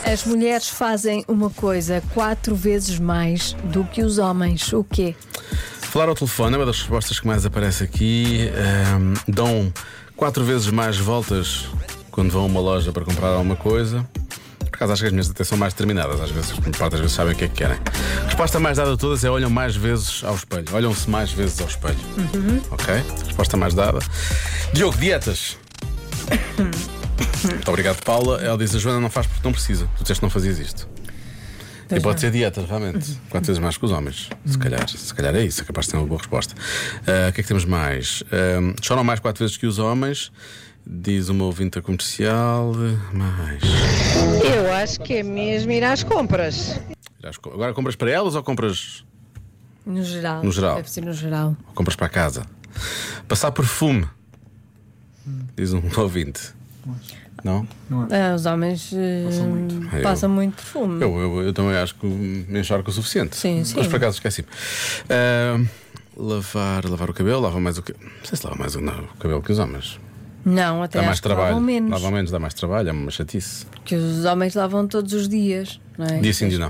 As mulheres fazem uma coisa 4 vezes mais do que os homens. O quê? Falar ao telefone é uma das respostas que mais aparece aqui. Dão 4 vezes mais voltas quando vão a uma loja para comprar alguma coisa. Por acaso acho que as mulheres até são mais determinadas. Às vezes, parte das vezes sabem o que é que querem. A resposta mais dada de todas é: olham mais vezes ao espelho. Olham-se mais vezes ao espelho. Ok? Resposta mais dada. Diogo, dietas. Muito obrigado, Paula. Ela diz: a Joana não faz porque não precisa. Tu disseste que não fazias isto. E pode ser dieta, realmente. 4 vezes mais que os homens. Se calhar é isso. É capaz de ter uma boa resposta. O que é que temos mais? Choram mais 4 vezes que os homens. Diz uma ouvinte comercial. Mais. Eu acho que é mesmo ir às compras. Agora compras para elas ou compras No geral. No geral. Deve ser no geral. ou compras para casa? Passar perfume. Diz um ouvinte. Não? Os homens passam muito perfume. Eu também acho que me encharco o suficiente. Sim, Mas sim. por acaso esqueci-me. Lavar o cabelo, lava mais o cabelo. Não sei se lava mais o cabelo que os homens. Não, até Dá mais acho que lavam trabalho. menos. Lavam menos, dá mais trabalho, é uma chatice. Porque os homens lavam todos os dias, não é? Dia sim, dia não.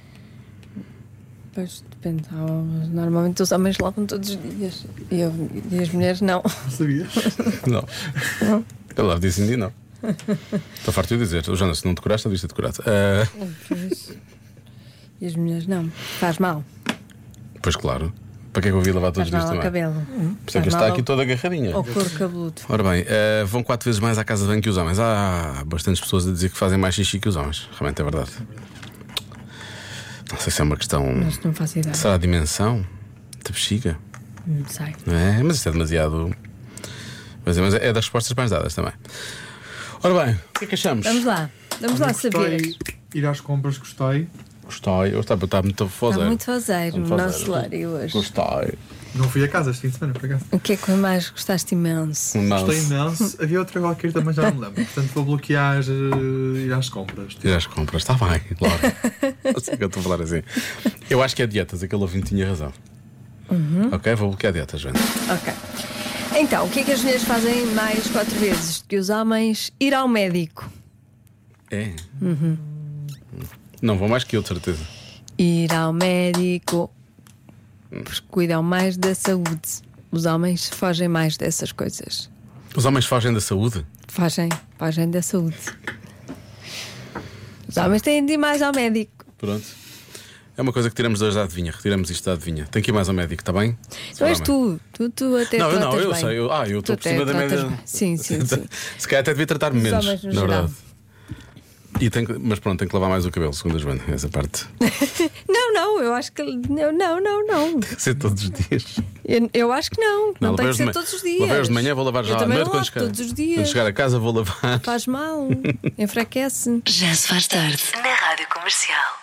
Pois depende. Normalmente os homens lavam todos os dias e as mulheres não. Sabias? Não. Eu lavo dia sim, dia não. Estou farto de dizer. Joana, se não decoraste, não devias ter decorado. Pois. E as mulheres não. Faz mal. Pois claro. Para que é que eu vi lavar todos Faz os dias mal ao também? cabelo. Por isso é que está aqui toda agarradinha. Ao couro cabeludo. Ora bem, vão 4 vezes mais à casa de banho que os homens. Há bastantes pessoas a dizer que fazem mais xixi que os homens. Realmente é verdade. Não sei se é uma questão. Mas não faço ideia. Será a dimensão da bexiga? Não sei. Não é? Mas isto é demasiado. Mas é das respostas mais dadas também. Ora bem, o que é que achamos? Vamos lá saber. Ir às compras, gostei. Gostei. Eu estava muito fozeiro. Está muito fazeiro o nosso cenário hoje. Gostei. Não fui a casa este fim de semana, por acaso. O que é que mais gostaste imenso? Gostei imenso. Havia outra qualquer também, já não me lembro. Portanto, vou bloquear ir às compras. Ir às compras, está bem, claro. Não sei o que eu estou a falar assim. Eu acho que é dietas, aquele ouvinte tinha razão. Ok, vou bloquear dietas, Joana. Ok. Então, o que é que as mulheres fazem mais 4 vezes que os homens? Ir ao médico. É. Não vou mais que eu, de certeza. Ir ao médico. Porque cuidam mais da saúde. Os homens fogem mais dessas coisas. Os homens fogem da saúde? Fogem da saúde. Os homens têm de ir mais ao médico. Pronto. É uma coisa que tiramos hoje da adivinha. Retiramos isto da adivinha. Tem que ir mais ao médico, está bem? Não és tu até Não, tratas eu bem. sei. Eu estou por cima da tratas média. bem. Sim. Se calhar até devia tratar-me Os menos, homens no na geral. verdade. Mas pronto, tem que lavar mais o cabelo, segundo a Joana, essa parte. Não, eu acho que. Não. Tem que ser todos os dias. Eu acho que não. Não tem que ser todos os dias. Lavei-os de manhã, vou lavar já Eu à também noite. lavo todos os dias. Quando chegar a casa, vou lavar. Faz mal. Enfraquece. Já se faz tarde na Rádio Comercial.